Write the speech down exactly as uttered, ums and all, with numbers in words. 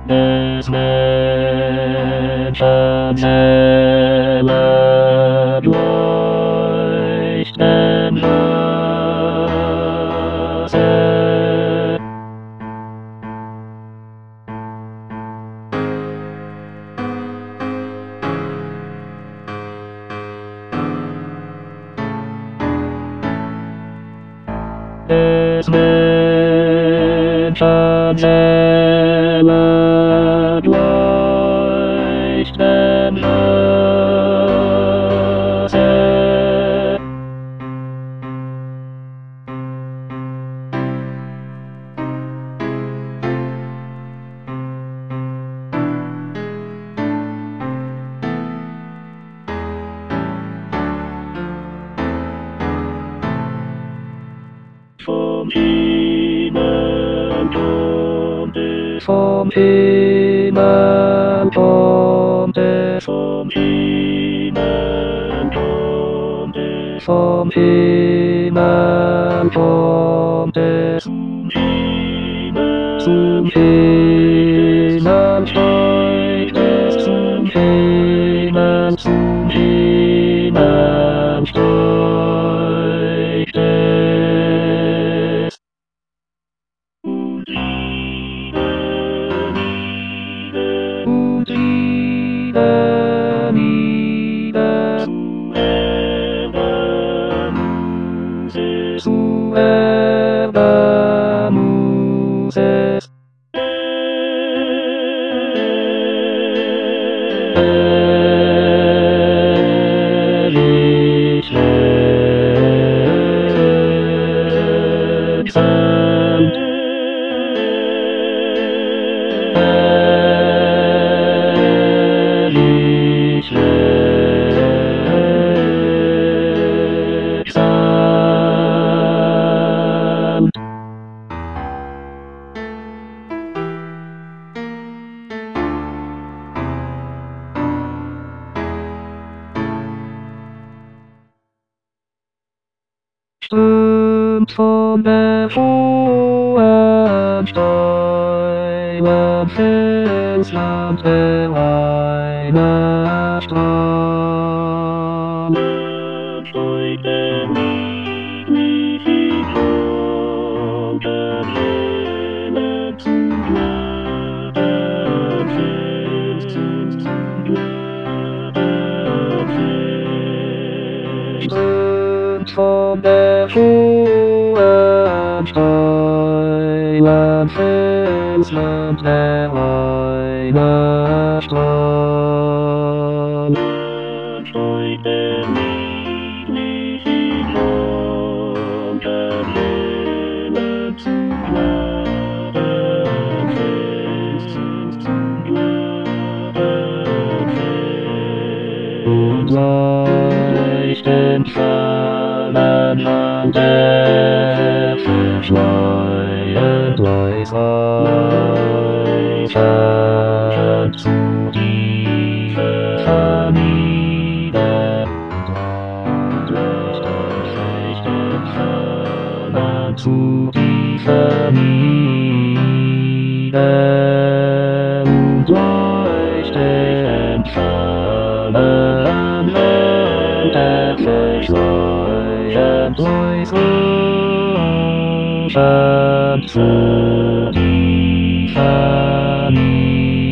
des Menschen Seele leuchten lasse. Des Menschen Seele leuchten lasse. Vom Himmel kommt es, vom Himmel kommt es, vom Himmel kommt es, vom Himmel kommt es, zum Himmel, zum Himmel steigt es, zum Himmel, zum Himmel steigt es. Und wieder, wieder zu Erde muss es. Ewig wechselnd. Ewig wechselnd. Strömt von der hohen steilen Felswand her eine Strahl. Steigt er niedlich in roten Himmel zum glatten Felsen, zum glatten Felsen. Von der hohen steilen Felswand her eine Strahl. Steigt er niedlich in roten Himmel zum glatten Felsen, zum glatten Felsen. Und leuchtend fallen an der verschleiert leis weichen zu tiefer nieder. Und leuchtend feuchten fallen zu tiefer nieder. Und leuchtend fallen der verschleiert leis weichen zu tiefer nieder.